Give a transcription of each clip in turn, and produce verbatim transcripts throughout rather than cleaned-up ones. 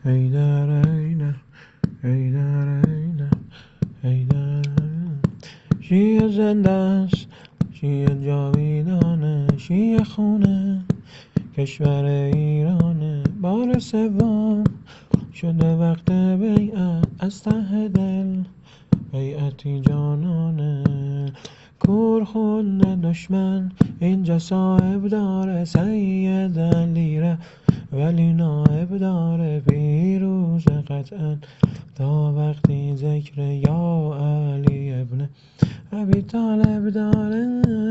حیدر حیدر حیدر حیدر حیدر شیعه زنده است، شیعه جاویدانه، شیعه خونه کشور ایرانه. بار سوم شده وقت بیعت از ته دل، بیعتی جانانه. کور خونده دشمن اینجا صاحب داره، سید علیره ولی نایب داره. پیروز قطعا تا وقتی ذکر یا علی ابن ابی طالب داره.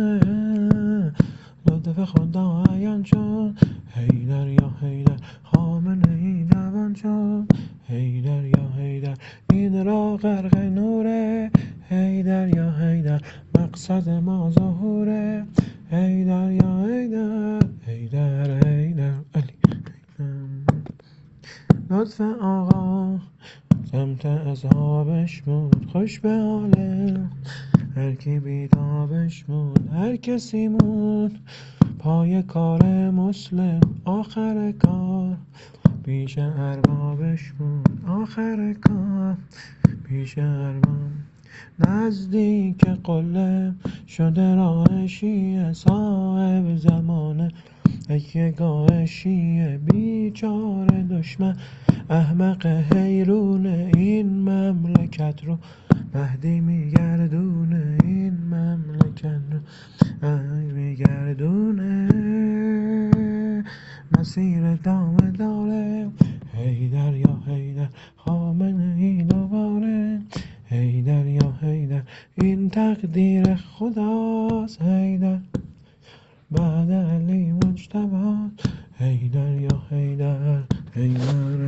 لطف خدا عیان شد، حیدر یا حیدر خامنه ای جوان شد. حیدر یا حیدر این را غرق نوره، حیدر یا حیدر مقصد ما ظهوره. حیدر یا حیدر حیدر حیدر علی لطف آقا سمت اصحابش بود، خوش به حاله هر کی بیتابش بود. هر کسی موند پای کار مسلم، آخر کار پیش اربابش بود. آخر کار پیش ارباب نزدیک قله شده راه شیعه، صاحب زمانه تکیهگاه شیعه. بیچاره دشمن احمق حیرونه، این مملکت رو مهدی میگردونه. این مملکت رو مهدی میگردونه، مسیر دامه داره. حیدر یا حیدر خامنه ای دوباره، حیدر یا حیدر این تقدیر خداست. حیدر بعد علی مجتبی، حیدر یا حیدر حیدر